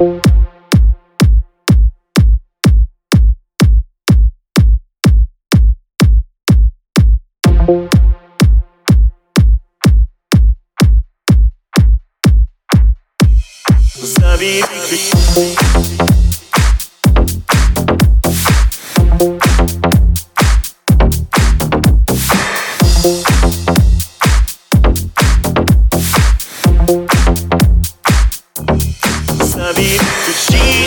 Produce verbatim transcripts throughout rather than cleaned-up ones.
Забери ключи. Забери ключи.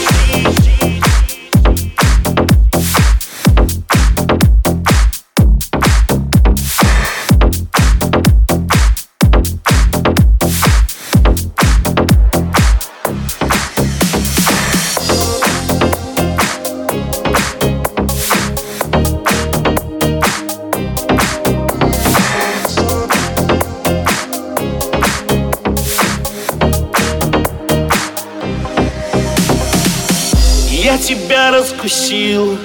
Я тебя раскусил,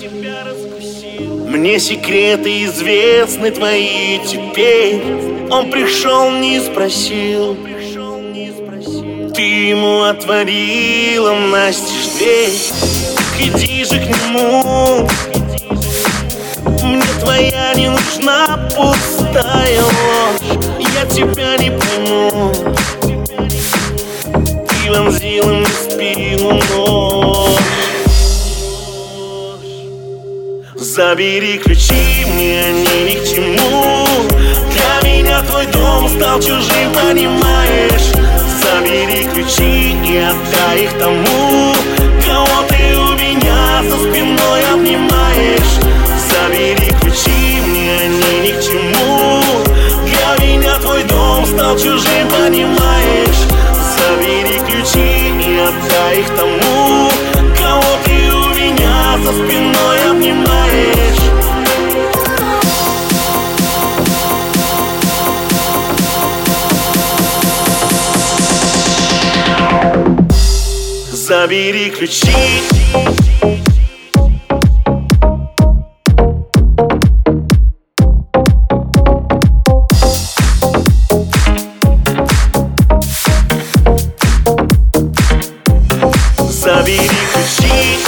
мне секреты известны твои теперь. Он пришел, не спросил, ты ему отворила настежь дверь. Иди же к нему, мне твоя не нужна пустая ложь. Я тебя не пойму, ты вонзила мне в спину нож. Забери ключи, мне они ни к чему. Для меня твой дом стал чужим, понимаешь? Забери ключи и отдай их тому, кого ты у меня за спиной обнимаешь. Забери ключи, мне они ни к чему. Для меня твой дом стал чужим, понимаешь? Забери ключи и отдай их тому, кого ты у меня за спиной обнимаешь. Забери ключи. Забери ключи.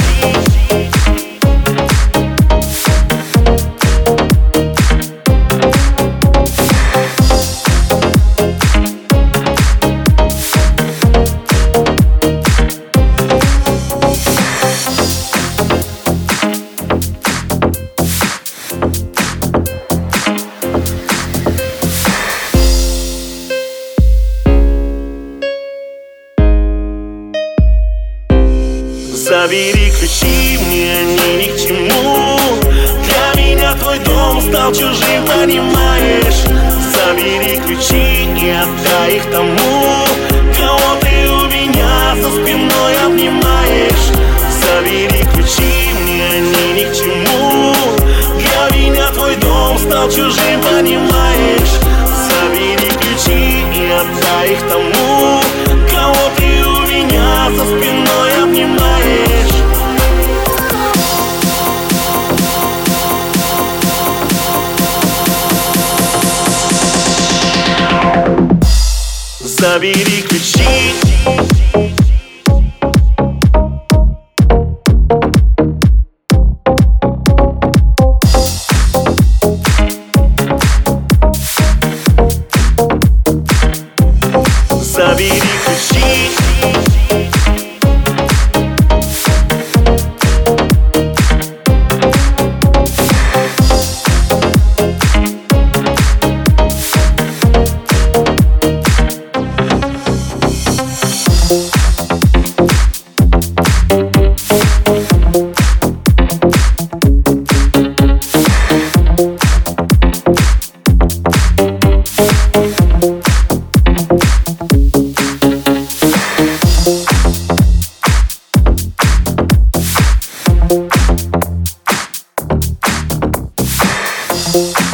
Забери ключи, мне они ни к чему. Для меня твой дом стал чужим, понимаешь? Забери ключи и отдай их тому, кого ты у меня за спиной обнимаешь. Забери ключи, мне они ни к чему. Для меня твой дом стал чужим, понимаешь? Забери ключи и отдай их тому, кого ты у меня за спиной обнимаешь. Забери ключи. Забери ключи. We'll be right back.